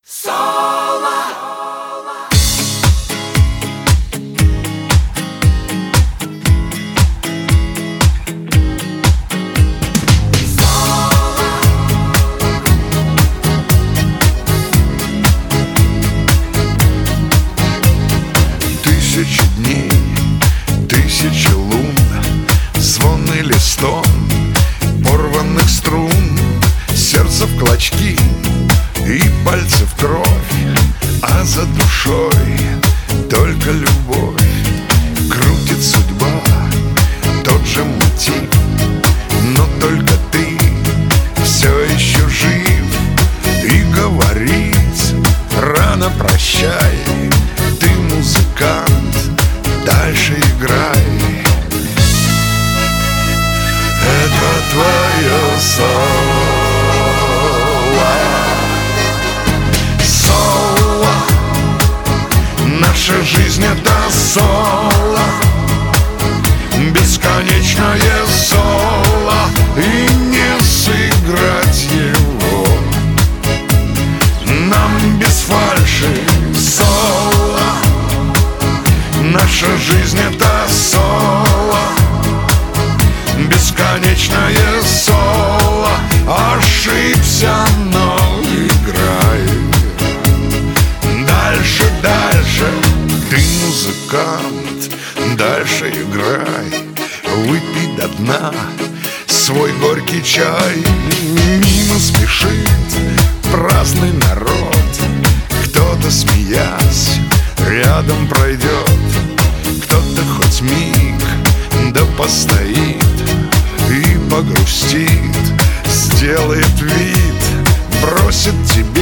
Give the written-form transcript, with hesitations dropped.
Соло. Тысячи дней, тысячи лун, звон или стон порванных струн, сердце в клочки и пальцы в кровь, а за душой только любовь. Крутит судьба тот же мотив, но только ты все еще жив. И говорить рано прощай, ты музыкант, дальше играй. Это твое соло. Соло. Наша жизнь это соло, бесконечное соло, и не сыграть его нам без фальши. Соло. Наша жизнь это соло, бесконечное соло. Ошибся, но играй. Дальше, дальше, ты музыкант, дальше играй. Выпей до дна свой горький чай. Мимо спешит праздный народ, кто-то, смеясь, рядом пройдет, кто-то хоть миг да постоит и погрустит, сделает вид, бросит тебя